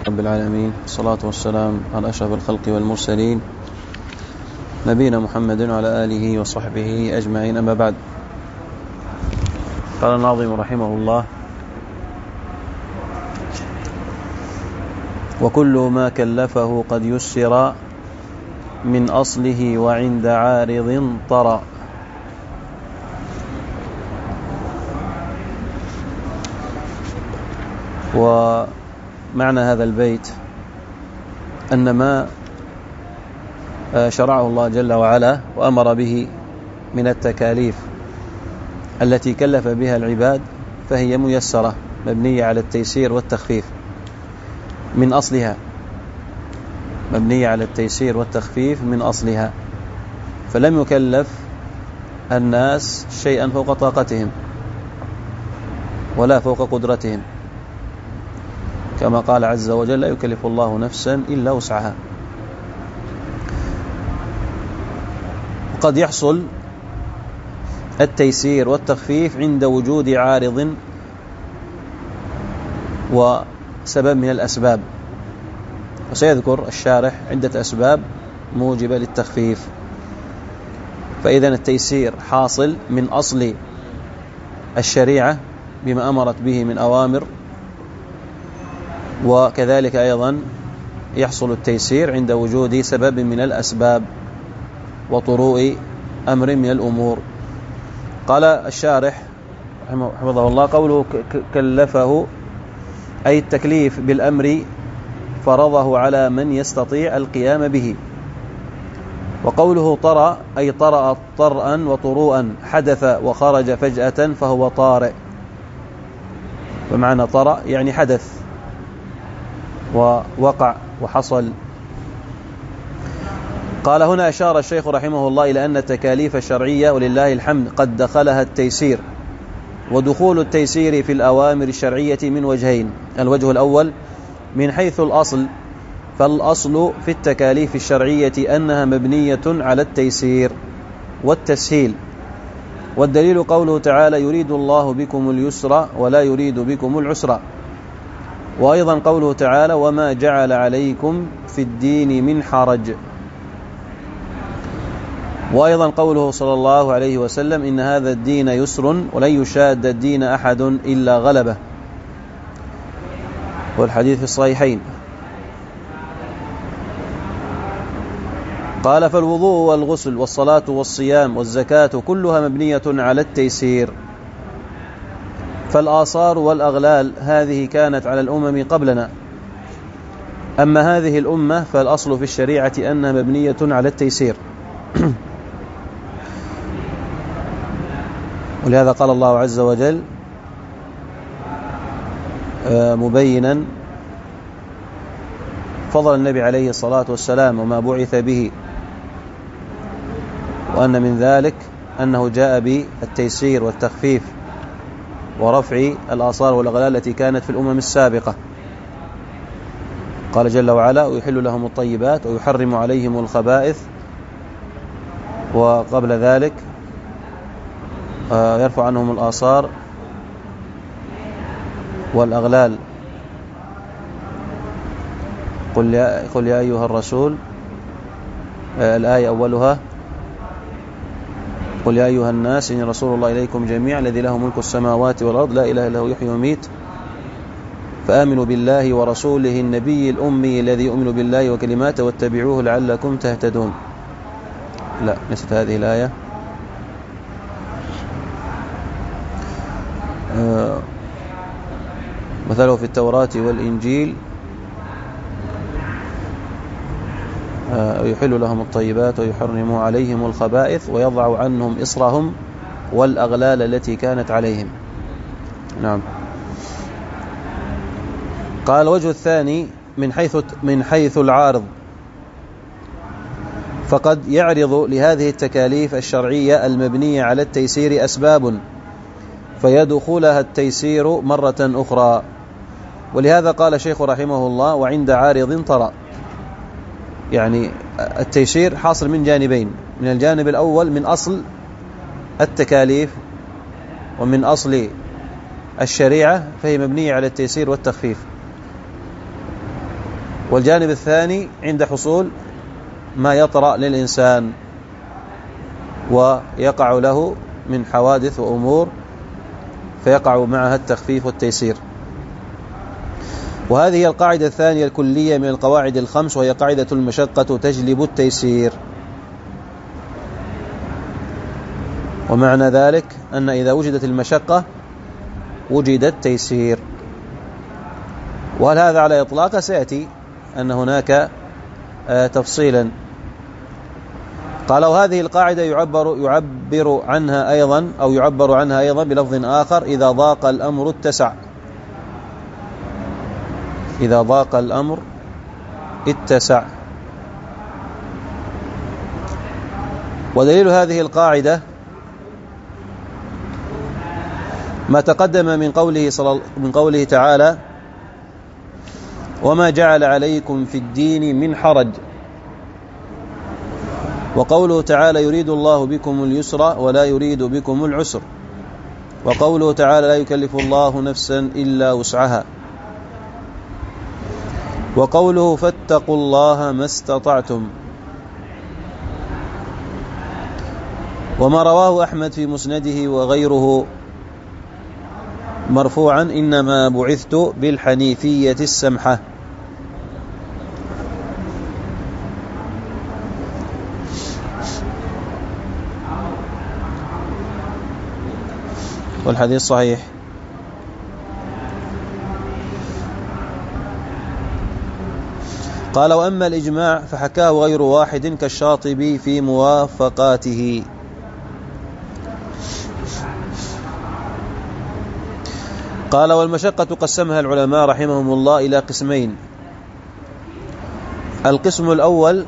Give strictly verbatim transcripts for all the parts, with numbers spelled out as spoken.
رب العالمين، الصلاة والسلام على أشرف الخلق والمرسلين نبينا محمد وعلى آله وصحبه أجمعين، أما بعد. قال الناظم رحمه الله: وكل ما كلفه قد يسر من أصله وعند عارض طرأ. ومعنى هذا البيت أن ما شرعه الله جل وعلا وأمر به من التكاليف التي كلف بها العباد فهي ميسرة مبنية على التيسير والتخفيف من أصلها، مبنية على التيسير والتخفيف من أصلها، فلم يكلف الناس شيئا فوق طاقتهم ولا فوق قدرتهم، كما قال عز وجل: لا يكلف الله نفسا إلا وسعها. وقد يحصل التيسير والتخفيف عند وجود عارض وسبب من الأسباب، وسيذكر الشارح عدة أسباب موجبة للتخفيف. فإذا التيسير حاصل من أصل الشريعة بما أمرت به من أوامر، وكذلك أيضا يحصل التيسير عند وجود سبب من الأسباب وطروء أمر من الأمور. قال الشارح حفظه الله: قوله كلفه أي التكليف بالأمر فرضه على من يستطيع القيام به. وقوله طرأ أي طرأ طرأا وطروءا، حدث وخرج فجأة فهو طارئ. ومعنى طرأ يعني حدث ووقع وحصل. قال: هنا أشار الشيخ رحمه الله إلى أن التكاليف الشرعية ولله الحمد قد دخلها التيسير، ودخول التيسير في الأوامر الشرعية من وجهين: الوجه الأول من حيث الأصل، فالأصل في التكاليف الشرعية أنها مبنية على التيسير والتسهيل، والدليل قوله تعالى: يريد الله بكم اليسر ولا يريد بكم العسر. وأيضا قوله تعالى: وما جعل عليكم في الدين من حرج. وأيضا قوله صلى الله عليه وسلم: إن هذا الدين يسر ولن يشاد الدين أحد إلا غلبه، والحديث في الصحيحين. قال: فالوضوء والغسل والصلاة والصيام والزكاة كلها مبنية على التيسير. فالآثار والأغلال هذه كانت على الأمم قبلنا، أما هذه الأمة فالأصل في الشريعة أنها مبنية على التيسير. ولهذا قال الله عز وجل مبينا فضل النبي عليه الصلاة والسلام وما بعث به، وأن من ذلك أنه جاء بالتيسير والتخفيف ورفع الآثار والأغلال التي كانت في الأمم السابقة. قال جل وعلا: ويحل لهم الطيبات ويحرم عليهم الخبائث، وقبل ذلك يرفع عنهم الآثار والأغلال. قل يا, قل يا أيها الرسول، الآية أولها: قل يا أيها الناس إني رسول الله إليكم جميعا الذي له ملك السماوات والأرض لا إله إلا هو يحيي ويميت فآمنوا بالله ورسوله النبي الأمي الذي يؤمن بالله وكلماته واتبعوه لعلكم تهتدون. لا، ليست هذه الآية. آه مثله في التوراة والإنجيل ويحل لهم الطيبات ويحرم عليهم الخبائث ويضع عنهم إصرهم والأغلال التي كانت عليهم. نعم. قال: الوجه الثاني من حيث من حيث العارض، فقد يعرض لهذه التكاليف الشرعية المبنية على التيسير أسباب فيدخلها التيسير مرة أخرى. ولهذا قال الشيخ رحمه الله: وعند عارض طرأ. يعني التيسير حاصل من جانبين: من الجانب الأول من أصل التكاليف ومن أصل الشريعة فهي مبنية على التيسير والتخفيف، والجانب الثاني عند حصول ما يطرأ للإنسان ويقع له من حوادث وأمور فيقع معها التخفيف والتيسير. وهذه هي القاعدة الثانية الكلية من القواعد الخمس، وهي قاعدة المشقة تجلب التيسير. ومعنى ذلك أن إذا وجدت المشقة وجد التيسير. وهل هذا على إطلاق؟ سيأتي أن هناك تفصيلا. قالوا هذه القاعدة يعبر, يعبر عنها أيضا أو يعبر عنها أيضا بلفظ آخر: إذا ضاق الأمر اتسع. إذا ضاق الأمر اتسع. ودليل هذه القاعدة ما تقدم من قوله صل... من قوله تعالى: وما جعل عليكم في الدين من حرج. وقوله تعالى: يريد الله بكم اليسر ولا يريد بكم العسر. وقوله تعالى: لا يكلف الله نفسا إلا وسعها. وقوله: فاتقوا الله ما استطعتم. وما رواه أحمد في مسنده وغيره مرفوعا: إنما بعثت بالحنيفية السمحة. والحديث صحيح. قال: وأما الإجماع فحكاه غير واحد كالشاطبي في موافقاته. قال: والمشقة قسمها العلماء رحمهم الله إلى قسمين. القسم الأول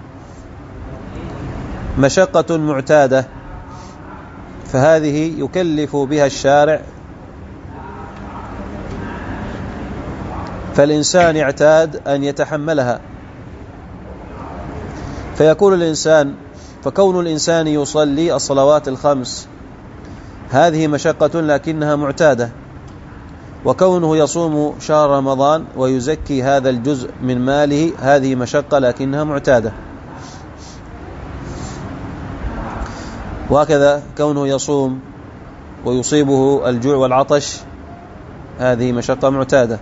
مشقة معتادة، فهذه يكلف بها الشارع، فالإنسان يعتاد أن يتحملها، فيكون الإنسان فكون الإنسان يصلي الصلوات الخمس هذه مشقة لكنها معتادة، وكونه يصوم شهر رمضان ويزكي هذا الجزء من ماله هذه مشقة لكنها معتادة. وهكذا كونه يصوم ويصيبه الجوع والعطش هذه مشقة معتادة.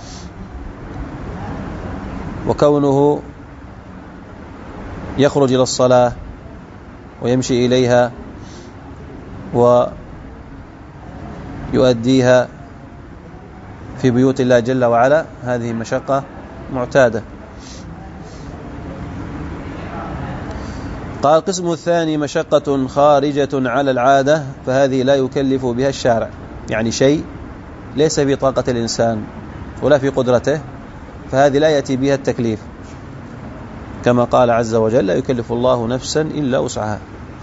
وكونه يخرج إلى الصلاة ويمشي إليها ويؤديها في بيوت الله جل وعلا هذه مشقة معتادة. قال: القسم الثاني مشقة خارجة على العادة، فهذه لا يكلف بها الشارع، يعني شيء ليس في طاقة الإنسان ولا في قدرته، فهذه لا يأتي بها التكليف، كما قال عز وجل: لا يكلف الله نفسا إلا وسعها.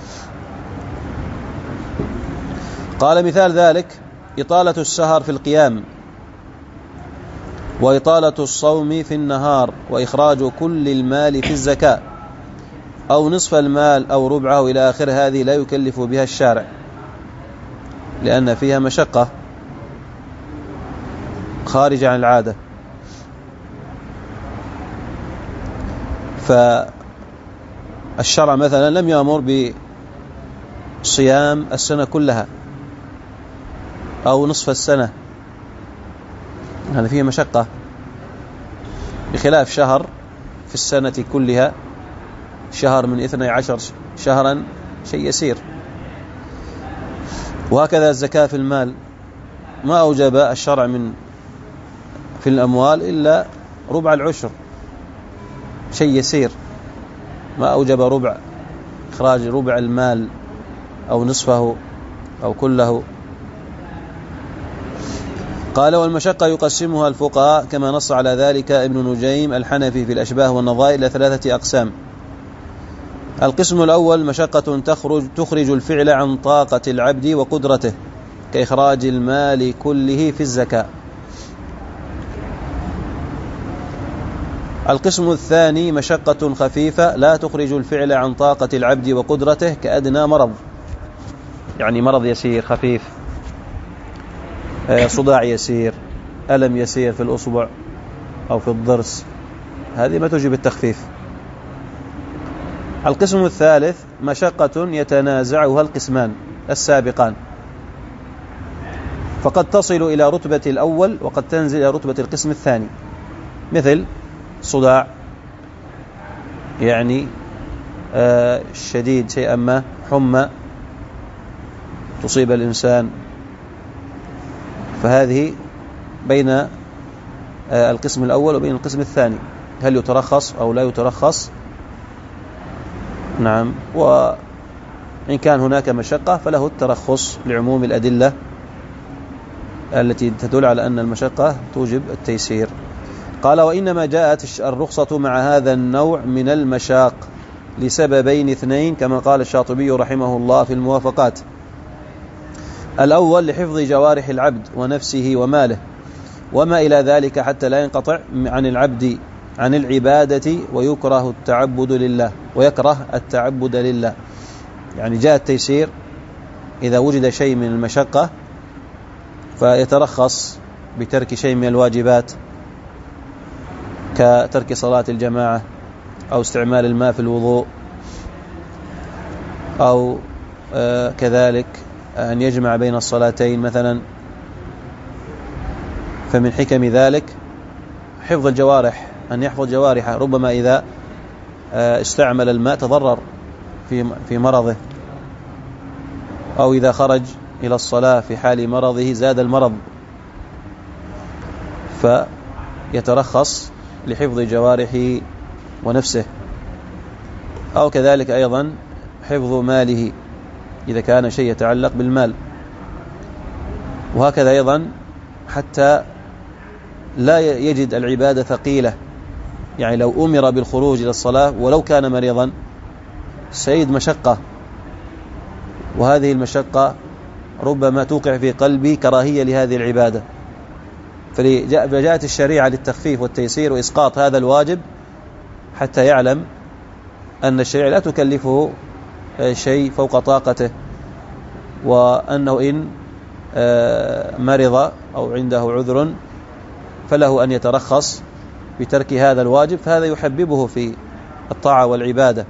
قال: مثال ذلك إطالة السهر في القيام، وإطالة الصوم في النهار، وإخراج كل المال في الزكاة، أو نصف المال أو ربعه إلى آخر، هذه لا يكلف بها الشارع لأن فيها مشقة خارجة عن العادة. فالشرع مثلا لم يأمر بصيام السنة كلها أو نصف السنة، هذا فيه مشقة، بخلاف شهر في السنة كلها، شهر من اثني عشر شهرا شيء يسير. وهكذا الزكاة في المال، ما أوجب الشرع من في الأموال إلا ربع العشر، شيء يسير، ما أوجب ربع إخراج ربع المال أو نصفه أو كله. قال: والمشقة يقسمها الفقهاء كما نص على ذلك ابن نجيم الحنفي في الأشباه والنظائر إلى ثلاثة أقسام. القسم الأول مشقة تخرج, تخرج الفعل عن طاقة العبد وقدرته، كإخراج المال كله في الزكاة. القسم الثاني مشقة خفيفة لا تخرج الفعل عن طاقة العبد وقدرته، كأدنى مرض، يعني مرض يسير خفيف، صداع يسير، ألم يسير في الأصبع أو في الضرس هذه ما توجب التخفيف. القسم الثالث مشقة يتنازعها القسمان السابقان، فقد تصل إلى رتبة الأول وقد تنزل إلى رتبة القسم الثاني، مثل صداع يعني آه شديد شيئا ما، حمى تصيب الإنسان، فهذه بين آه القسم الأول وبين القسم الثاني، هل يترخص أو لا يترخص؟ نعم، وإن كان هناك مشقة فله الترخص لعموم الأدلة التي تدل على أن المشقة توجب التيسير. قال: وإنما جاءت الرخصة مع هذا النوع من المشاق لسببين اثنين، كما قال الشاطبي رحمه الله في الموافقات: الأول لحفظ جوارح العبد ونفسه وماله وما إلى ذلك حتى لا ينقطع عن العبد عن العبادة ويكره التعبد لله ويكره التعبد لله. يعني جاء التيسير إذا وجد شيء من المشقة فيترخص بترك شيء من الواجبات كترك صلاة الجماعة أو استعمال الماء في الوضوء، أو آه كذلك أن يجمع بين الصلاتين مثلا. فمن حكم ذلك حفظ الجوارح، أن يحفظ جوارحه، ربما إذا آه استعمل الماء تضرر في في مرضه، أو إذا خرج إلى الصلاة في حال مرضه زاد المرض، فيترخص لحفظ جوارحه ونفسه. أو كذلك أيضا حفظ ماله إذا كان شيء يتعلق بالمال، وهكذا أيضا حتى لا يجد العبادة ثقيلة. يعني لو أمر بالخروج إلى الصلاة ولو كان مريضا سيد مشقة، وهذه المشقة ربما توقع في قلبي كراهية لهذه العبادة، فجاءت الشريعة للتخفيف والتيسير وإسقاط هذا الواجب حتى يعلم أن الشريعة لا تكلفه شيء فوق طاقته، وأنه إن مرض أو عنده عذر فله أن يترخص بترك هذا الواجب، فهذا يحببه في الطاعة والعبادة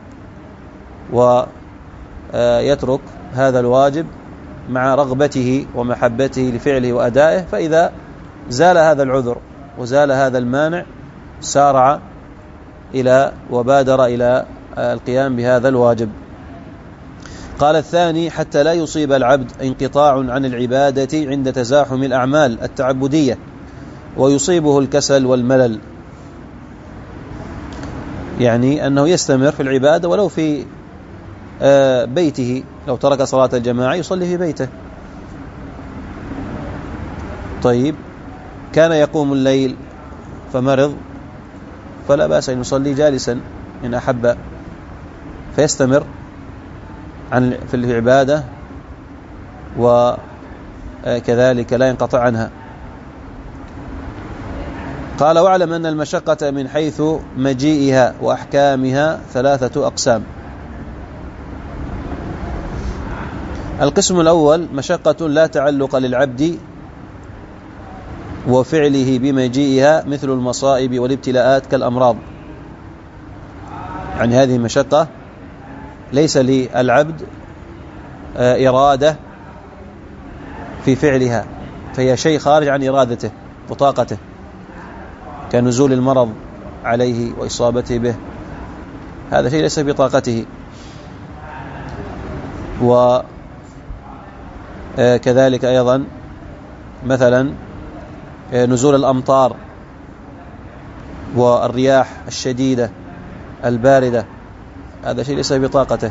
ويترك هذا الواجب مع رغبته ومحبته لفعله وأدائه. فإذا زال هذا العذر وزال هذا المانع سارع إلى وبادر إلى القيام بهذا الواجب. قال: الثاني حتى لا يصيب العبد انقطاع عن العبادة عند تزاحم الأعمال التعبدية ويصيبه الكسل والملل، يعني أنه يستمر في العبادة ولو في بيته، لو ترك صلاة الجماعة يصلي في بيته. طيب، كان يقوم الليل فمرض فلا بأس أن يصلي جالسا إن أحب، فيستمر عن في العبادة وكذلك لا ينقطع عنها. قال: واعلم أن المشقة من حيث مجيئها وأحكامها ثلاثة أقسام. القسم الأول مشقة لا تعلق للعبد وفعله بمجيئها، مثل المصائب والابتلاءات كالأمراض. يعني هذه مشقة ليس للعبد إرادة في فعلها، فهي شيء خارج عن إرادته وطاقته، كنزول المرض عليه وإصابته به، هذا شيء ليس بطاقته. وكذلك أيضا مثلا نزول الأمطار والرياح الشديدة الباردة، هذا شيء ليس بطاقته.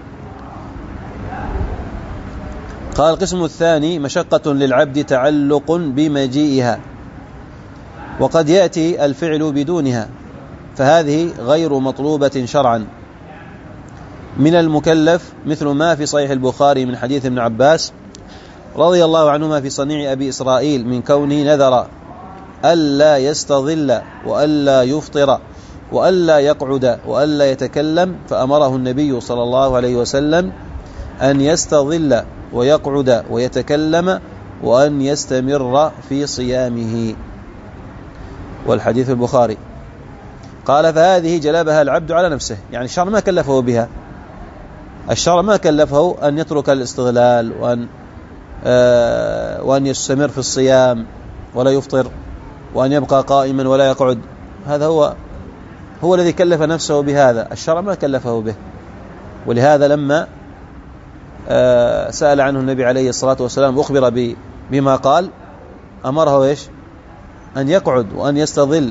قال: القسم الثاني مشقة للعبد تعلق بمجيئها وقد يأتي الفعل بدونها، فهذه غير مطلوبة شرعا من المكلف، مثل ما في صحيح البخاري من حديث ابن عباس رضي الله عنهما في صنيع أبي إسرائيل من كونه نذر ألا يستظل وألا يفطر وألا يقعد وألا يتكلم، فأمره النبي صلى الله عليه وسلم أن يستظل ويقعد ويتكلم وأن يستمر في صيامه، والحديث البخاري. قال فهذه جلبها العبد على نفسه، يعني الشرع ما كلفه بها، الشرع ما كلفه أن يترك الاستغلال وأن, آه وأن يستمر في الصيام ولا يفطر وأن يبقى قائما ولا يقعد، هذا هو هو الذي كلف نفسه بهذا، الشرع ما كلفه به. ولهذا لما آه سأل عنه النبي عليه الصلاة والسلام أخبر بما قال، أمره إيش؟ أن يقعد وأن يستظل،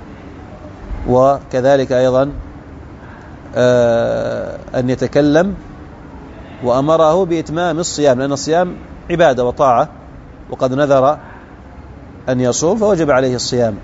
وكذلك أيضا آه أن يتكلم، وأمره بإتمام الصيام، لأن الصيام عبادة وطاعة، وقد نذر أن يصوم فوجب عليه الصيام.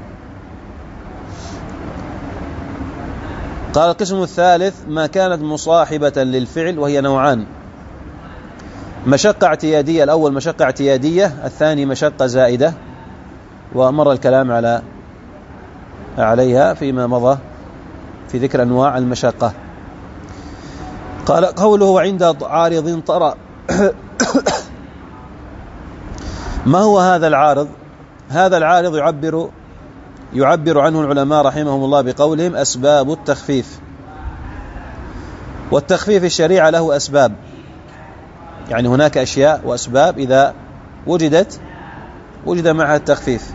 قال القسم الثالث ما كانت مصاحبة للفعل، وهي نوعان: مشقة اعتيادية، الأول مشقة اعتيادية، الثاني مشقة زائدة، ومر الكلام على عليها فيما مضى في ذكر أنواع المشقة. قال قوله عند عارض طرأ ما هو هذا العارض؟ هذا العارض يعبر يعبر عنه العلماء رحمهم الله بقولهم أسباب التخفيف. والتخفيف الشريعة له أسباب، يعني هناك أشياء وأسباب إذا وجدت وجد معها التخفيف.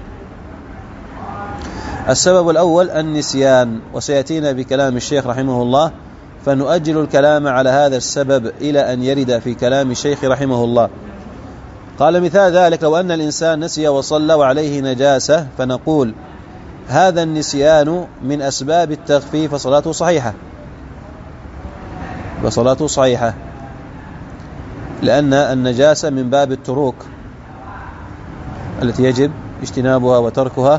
السبب الأول النسيان، وسيأتينا بكلام الشيخ رحمه الله، فنؤجل الكلام على هذا السبب إلى أن يرد في كلام الشيخ رحمه الله. قال مثال ذلك لو أن الإنسان نسي وصلى وعليه نجاسة، فنقول هذا النسيان من أسباب التخفيف فصلاته صحيحة، وصلاته صحيحة، لأن النجاسة من باب التروك التي يجب اجتنابها وتركها،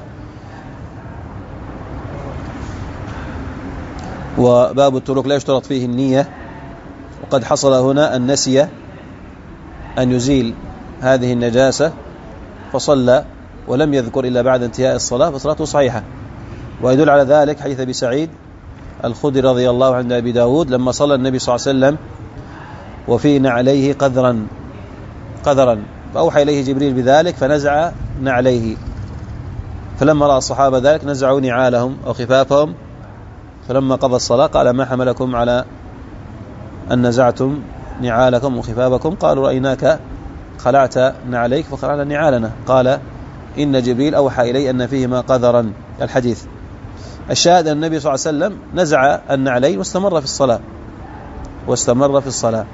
وباب التروك لا يشترط فيه النية، وقد حصل هنا أن نسي أن يزيل هذه النجاسة فصلى ولم يذكر إلا بعد انتهاء الصلاة فصلاته صحيحة. ويدل على ذلك حديث أبي سعيد الخدري رضي الله عنه أبي داود لما صلى النبي صلى الله عليه وسلم وفي نعليه قذرا قذرا فأوحى إليه جبريل بذلك فنزع نعليه، فلما رأى الصحابة ذلك نزعوا نعالهم أو خفافهم، فلما قضى الصلاة قال ما حملكم على أن نزعتم نعالكم وخفافكم؟ قالوا رأيناك خلعت نعليك فخلعنا نعالنا، قال إن جبريل أوحى إلي أن فيهما قذرا. الحديث الشاهد أن النبي صلى الله عليه وسلم نزع النعلين واستمر في الصلاة واستمر في الصلاة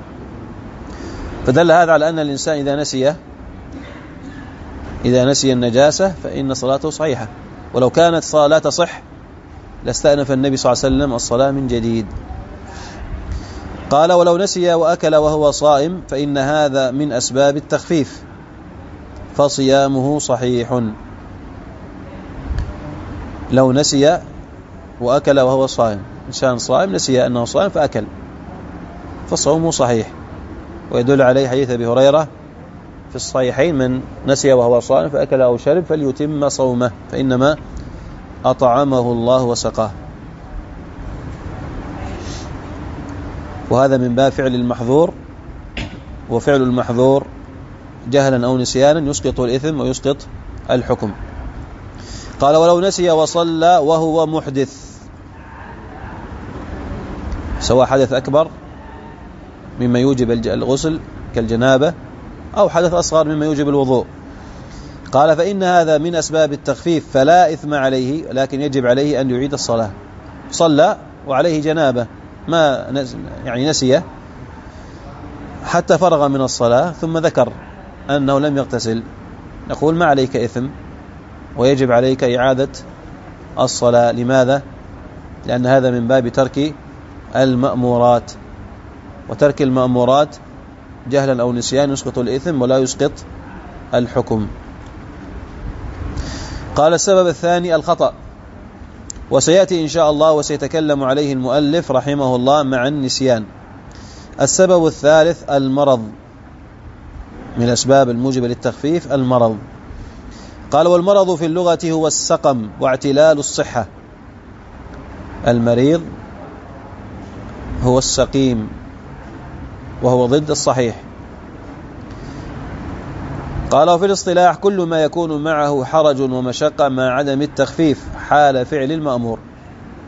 فدل هذا على أن الإنسان إذا نسي إذا نسي النجاسة فإن صلاته صحيحة، ولو كانت الصلاة لا تصح لاستأنف النبي صلى الله عليه وسلم الصلاة من جديد. قال ولو نسي وأكل وهو صائم فإن هذا من أسباب التخفيف فصيامه صحيح. لو نسي وأكل وهو صائم، إنسان صائم نسي أنه صائم فأكل فصومه صحيح، ويدل عليه حديث أبي هريرة في الصحيحين من نسي وهو صائم فأكل أو شرب فليتم صومه فإنما أطعمه الله وسقاه. وهذا من باب فعل المحظور، وفعل المحظور جهلا أو نسيانا يسقط الإثم ويسقط الحكم. قال ولو نسي وصلى وهو محدث، سواء حدث أكبر مما يوجب الغسل كالجنابة أو حدث أصغر مما يوجب الوضوء، قال فإن هذا من أسباب التخفيف فلا إثم عليه، لكن يجب عليه أن يعيد الصلاة. صلى وعليه جنابة ما يعني نسي حتى فرغ من الصلاة ثم ذكر أنه لم يغتسل، نقول ما عليك إثم ويجب عليك إعادة الصلاة. لماذا؟ لأن هذا من باب ترك المأمورات، وترك المأمورات جهلا أو نسيان يسقط الإثم ولا يسقط الحكم. قال السبب الثاني الخطأ، وسيأتي إن شاء الله وسيتكلم عليه المؤلف رحمه الله مع النسيان. السبب الثالث المرض، من الأسباب الموجبة للتخفيف المرض. قال والمرض في اللغة هو السقم واعتلال الصحة، المريض هو السقيم وهو ضد الصحيح. قال وفي الاصطلاح كل ما يكون معه حرج ومشقة مع عدم التخفيف حال فعل المأمور.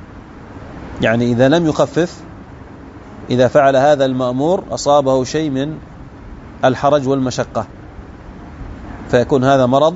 يعني إذا لم يخفف، إذا فعل هذا المأمور أصابه شيء من الحرج والمشقة، فيكون هذا مرض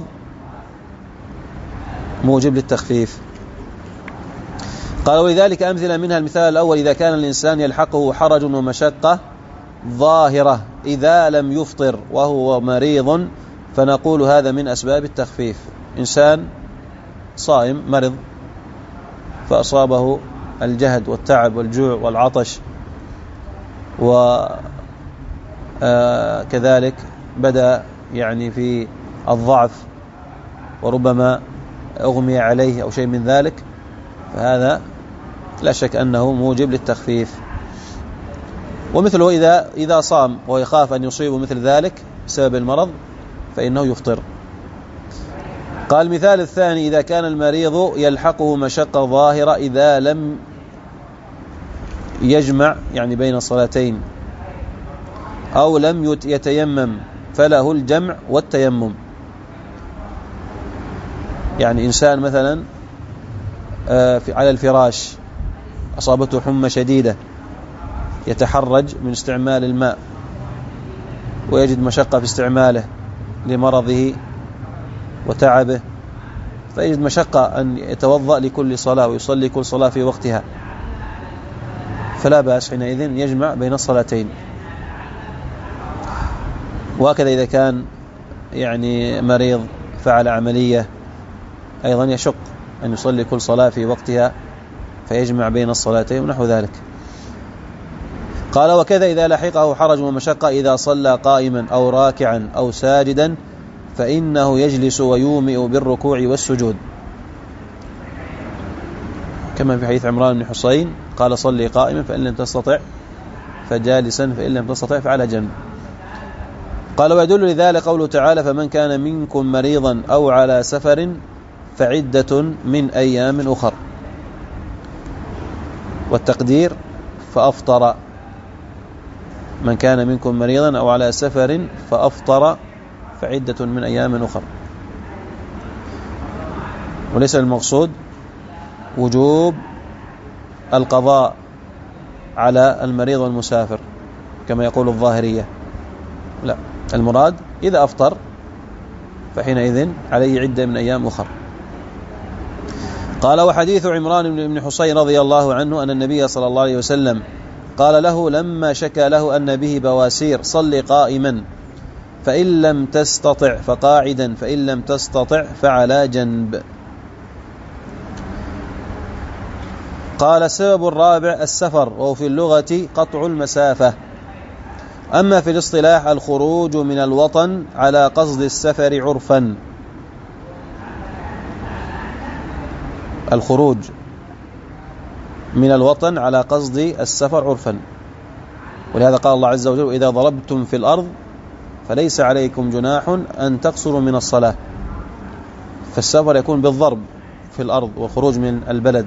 موجب للتخفيف. قال ولذلك أمثلة منها المثال الأول: إذا كان الإنسان يلحقه حرج ومشقة ظاهرة إذا لم يفطر وهو مريض، فنقول هذا من أسباب التخفيف. إنسان صائم مرض فأصابه الجهد والتعب والجوع والعطش، وكذلك بدأ يعني في الضعف وربما أغمي عليه أو شيء من ذلك، فهذا لا شك أنه موجب للتخفيف. ومثله إذا إذا صام ويخاف أن يصيبه مثل ذلك بسبب المرض فإنه يفطر. قال المثال الثاني: إذا كان المريض يلحقه مشقة ظاهرة إذا لم يجمع يعني بين الصلاتين أو لم يتيمم، فله الجمع والتيمم. يعني إنسان مثلا على الفراش أصابته حمى شديدة، يتحرج من استعمال الماء ويجد مشقة في استعماله لمرضه وتعبه، فيجد مشقة أن يتوضأ لكل صلاة ويصلي كل صلاة في وقتها، فلا بأس حينئذ يجمع بين الصلاتين. وهكذا إذا كان يعني مريض فعل عملية أيضا يشق أن يصلي كل صلاة في وقتها فيجمع بين الصلاتين ونحو ذلك. قال: وكذا إذا لحقه حرج ومشقة إذا صلى قائما أو راكعا أو ساجدا فإنه يجلس ويومئ بالركوع والسجود، كما في حديث عمران بن حسين قال: صلي قائما فإن لم تستطع فجالسا فإن لم تستطع فعلى جنب. قال: ويدل لذلك قوله تعالى: فمن كان منكم مريضا أو على سفر فعدة من أيام أخر، والتقدير فأفطر. من كان منكم مريضا أو على سفر فأفطر فعدة من أيام أخر. وليس المقصود وجوب القضاء على المريض والمسافر كما يقول الظاهرية، لا، المراد إذا أفطر فحينئذ عليه عدة من أيام أخر. قال: وحديث عمران بن حسين رضي الله عنه أن النبي صلى الله عليه وسلم قال له لما شكى له أن به بواسير: صل قائما فإن لم تستطع فقاعدا فإن لم تستطع فعلى جنب. قال: السبب الرابع السفر، وهو في اللغة قطع المسافة، أما في الاصطلاح الخروج من الوطن على قصد السفر عرفا. الخروج من الوطن على قصد السفر عرفا، ولهذا قال الله عز وجل: إذا ضربتم في الأرض فليس عليكم جناح أن تقصروا من الصلاة. فالسفر يكون بالضرب في الأرض والخروج من البلد.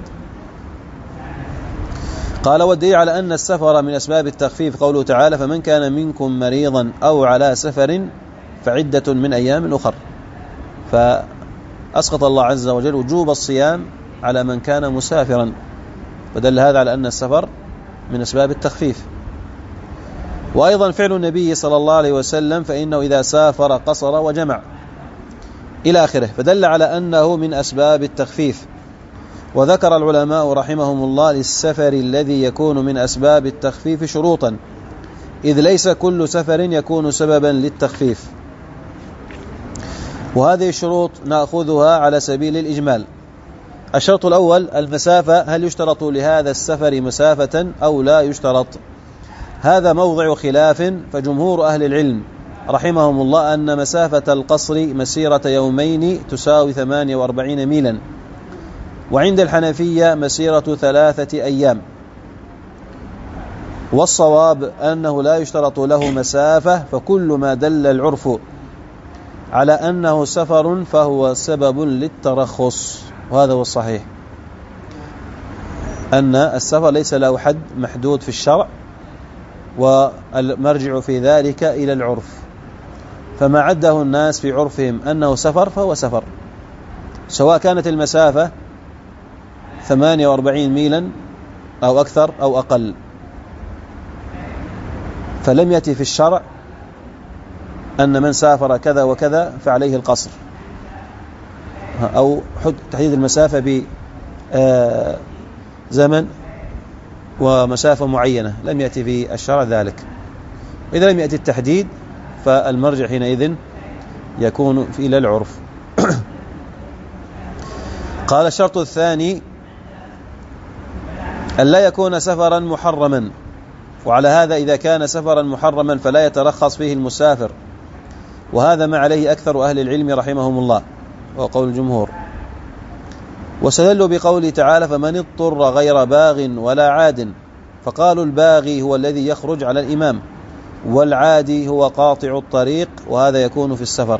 قال: والدليل على أن السفر من أسباب التخفيف قوله تعالى: فمن كان منكم مريضا أو على سفر فعدة من أيام أخر، فأسقط الله عز وجل وجوب الصيام على من كان مسافرا، ودل هذا على أن السفر من أسباب التخفيف. وأيضا فعل النبي صلى الله عليه وسلم فإنه إذا سافر قصر وجمع إلى آخره، فدل على أنه من أسباب التخفيف. وذكر العلماء رحمهم الله للسفر الذي يكون من أسباب التخفيف شروطا، إذ ليس كل سفر يكون سببا للتخفيف، وهذه الشروط نأخذها على سبيل الإجمال. الشرط الأول المسافة، هل يشترط لهذا السفر مسافة أو لا يشترط؟ هذا موضع خلاف، فجمهور أهل العلم رحمهم الله أن مسافة القصر مسيرة يومين تساوي ثمانية وأربعين ميلا، وعند الحنفية مسيرة ثلاثة أيام. والصواب أنه لا يشترط له مسافة، فكل ما دل العرف على أنه سفر فهو سبب للترخص، وهذا هو الصحيح، أن السفر ليس له حد محدود في الشرع، والمرجع في ذلك إلى العرف، فما عده الناس في عرفهم أنه سفر فهو سفر، سواء كانت المسافة ثمانية وأربعين ميلا أو أكثر أو أقل، فلم يأتي في الشرع أن من سافر كذا وكذا فعليه القصر، أو تحديد المسافة بزمن ومسافة معينة، لم يأتي في الشرع ذلك. إذا لم يأتي التحديد فالمرجع حينئذ يكون إلى العرف. قال الشرط الثاني أن لا يكون سفرا محرما، وعلى هذا إذا كان سفرا محرما فلا يترخص فيه المسافر، وهذا ما عليه أكثر أهل العلم رحمهم الله وقول الجمهور. واستدلوا بقوله تعالى فمن اضطر غير باغ ولا عاد، فقالوا الباغي هو الذي يخرج على الإمام، والعادي هو قاطع الطريق، وهذا يكون في السفر.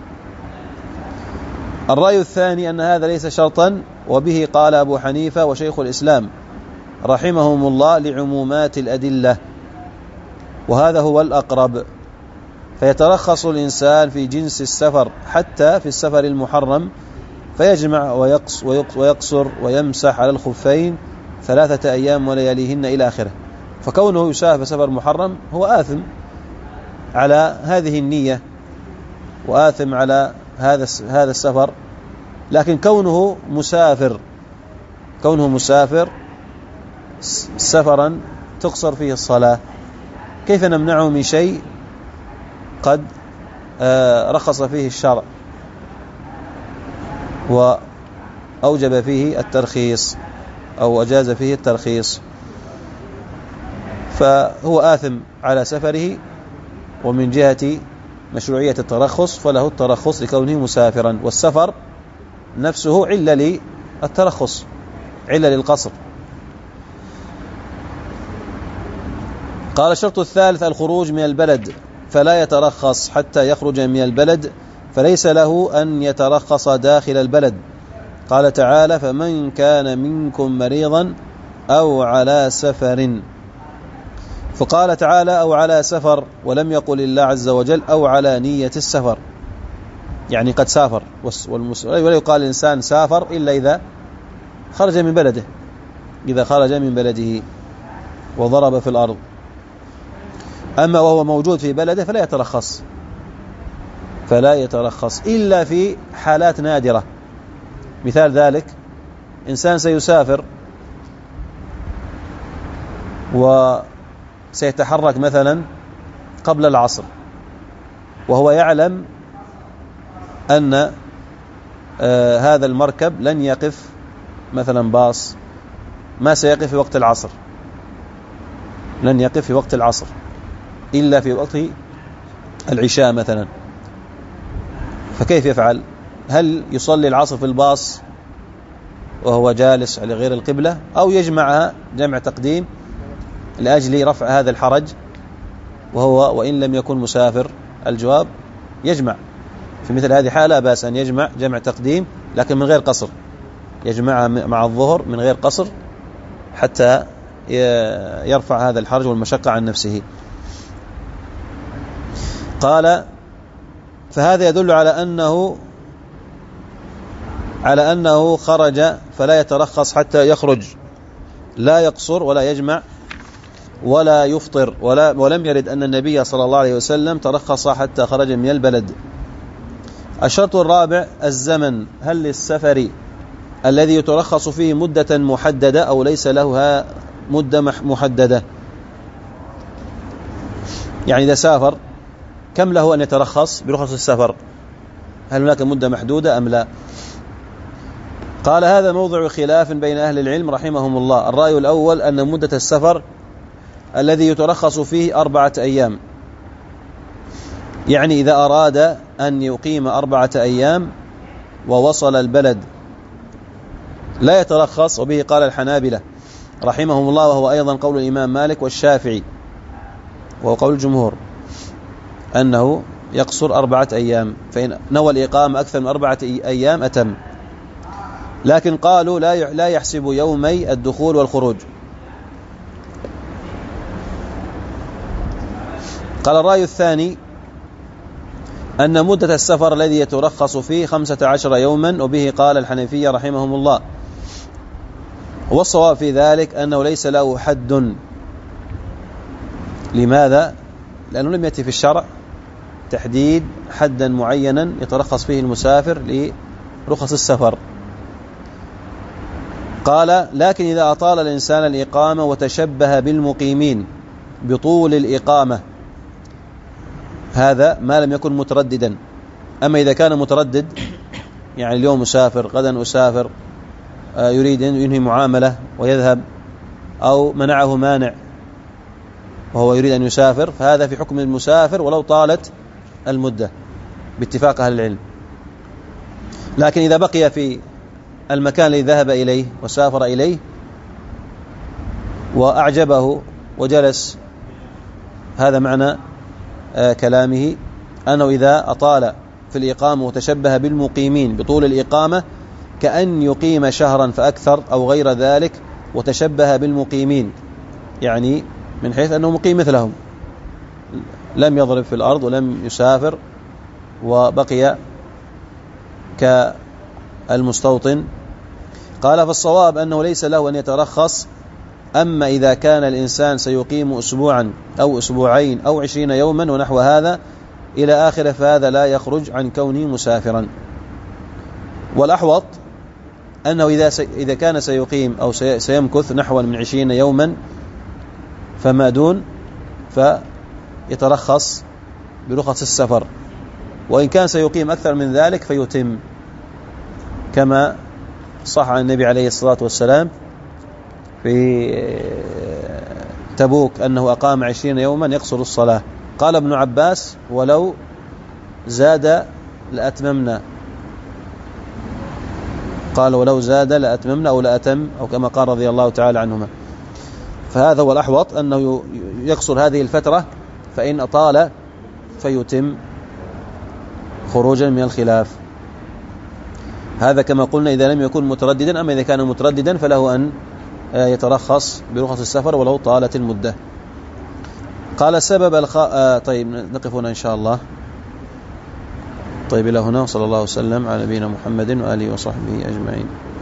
الرأي الثاني أن هذا ليس شرطا، وبه قال أبو حنيفة وشيخ الإسلام رحمهم الله لعمومات الأدلة، وهذا هو الأقرب، فيترخص الإنسان في جنس السفر حتى في السفر المحرم، فيجمع ويقص ويقصر ويمسح على الخفين ثلاثة أيام ولياليهن إلى آخره. فكونه يسافر سفر محرم هو آثم على هذه النية وآثم على هذا هذا السفر، لكن كونه مسافر كونه مسافر سفرا تقصر فيه الصلاة، كيف نمنعه من شيء قد رخص فيه الشرع وأوجب فيه الترخيص أو أجاز فيه الترخيص؟ فهو آثم على سفره، ومن جهة مشروعية الترخص فله الترخص لكونه مسافرا، والسفر نفسه علة للترخص، علة للقصر. قال الشرط الثالث الخروج من البلد، فلا يترخص حتى يخرج من البلد، فليس له أن يترخص داخل البلد. قال تعالى فمن كان منكم مريضا أو على سفر، فقال تعالى أو على سفر، ولم يقل الله عز وجل أو على نية السفر، يعني قد سافر، ولا يقال الإنسان سافر إلا إذا خرج من بلده، إذا خرج من بلده وضرب في الأرض. أما وهو موجود في بلده فلا يترخص فلا يترخص إلا في حالات نادرة. مثال ذلك إنسان سيسافر وسيتحرك مثلا قبل العصر، وهو يعلم أن آه هذا المركب لن يقف، مثلا باص ما سيقف في وقت العصر، لن يقف في وقت العصر إلا في وقت العشاء مثلا، فكيف يفعل؟ هل يصلي العصر في الباص وهو جالس على غير القبلة، أو يجمعها جمع تقديم لأجل رفع هذا الحرج وهو وإن لم يكن مسافر؟ الجواب يجمع. في مثل هذه حالة بأس أن يجمع جمع تقديم لكن من غير قصر، يجمعها مع الظهر من غير قصر حتى يرفع هذا الحرج والمشقة عن نفسه. قال فهذا يدل على أنه على أنه خرج فلا يترخص حتى يخرج، لا يقصر ولا يجمع ولا يفطر، ولا ولم يرد أن النبي صلى الله عليه وسلم ترخص حتى خرج من البلد. الشرط الرابع الزمن، هل للسفر الذي يترخص فيه مدة محددة أو ليس له مدة محددة؟ يعني إذا سافر كم له أن يترخص برخص السفر؟ هل هناك مدة محدودة أم لا؟ قال هذا موضع خلاف بين أهل العلم رحمهم الله. الرأي الأول أن مدة السفر الذي يترخص فيه أربعة أيام، يعني إذا أراد أن يقيم أربعة أيام ووصل البلد لا يترخص، وبه قال الحنابلة رحمهم الله، وهو أيضا قول الإمام مالك والشافعي، وهو قول الجمهور أنه يقصر أربعة أيام، فإن نوى الإقامة أكثر من أربعة أيام أتم. لكن قالوا لا لا يحسب يومي الدخول والخروج. قال الرأي الثاني أن مدة السفر الذي يترخص فيه خمسة عشر يوما، وبه قال الحنفية رحمهم الله، والصواب في ذلك أنه ليس له حد. لماذا؟ لأنه لم يأتي في الشرع تحديد حدا معينا يترخص فيه المسافر لرخص السفر. قال: لكن إذا أطال الإنسان الإقامة وتشبه بالمقيمين بطول الإقامة، هذا ما لم يكن مترددا. أما إذا كان متردد، يعني اليوم أسافر غدا أسافر، يريد أن ينهي معاملة ويذهب، أو منعه مانع وهو يريد أن يسافر، فهذا في حكم المسافر ولو طالت المدة باتفاق أهل العلم. لكن إذا بقي في المكان الذي ذهب إليه وسافر إليه وأعجبه وجلس، هذا معنى آه كلامه أنه إذا أطال في الإقامة وتشبه بالمقيمين بطول الإقامة كأن يقيم شهرا فأكثر أو غير ذلك، وتشبه بالمقيمين يعني من حيث أنه مقيم مثلهم، لم يضرب في الأرض ولم يسافر وبقي كالمستوطن. قال: فالصواب أنه ليس له أن يترخص. أما إذا كان الإنسان سيقيم أسبوعا أو أسبوعين أو عشرين يوما ونحو هذا إلى آخره، فهذا لا يخرج عن كونه مسافرا. والأحوط أنه إذا إذا كان سيقيم أو سيمكث نحو من عشرين يوما فما دون، فيترخص برخص السفر، وإن كان سيقيم أكثر من ذلك فيتم، كما صح عن النبي عليه الصلاة والسلام في تبوك أنه أقام عشرين يوما يقصر الصلاة. قال ابن عباس: ولو زاد لأتممنا. قال: ولو زاد لأتممنا أو لأتم، أو كما قال رضي الله تعالى عنهما. فهذا هو الأحوط، أنه يقصر هذه الفترة، فإن أطال فيتم خروجا من الخلاف. هذا كما قلنا إذا لم يكن مترددا. أما إذا كان مترددا فله أن يترخص برخص السفر ولو طالت المدة. قال: السبب الخ... آه طيب نقف هنا إن شاء الله. طيب إلى هنا، صلى الله وسلم على نبينا محمد وآله وصحبه أجمعين.